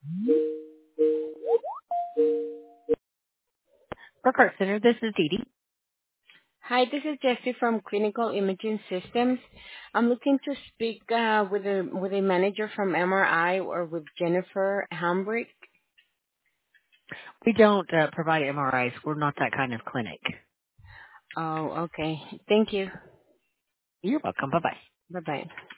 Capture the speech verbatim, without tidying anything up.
Burkhart Center, this is Dee Dee. Hi, this is Jessie from Clinical Imaging Systems. I'm looking to speak uh, with a with a manager from M R I or with Jennifer Hambrick. We don't uh, provide M R Is. We're not that kind of clinic. Oh, okay. Thank you. You're welcome. Bye-bye. Bye bye.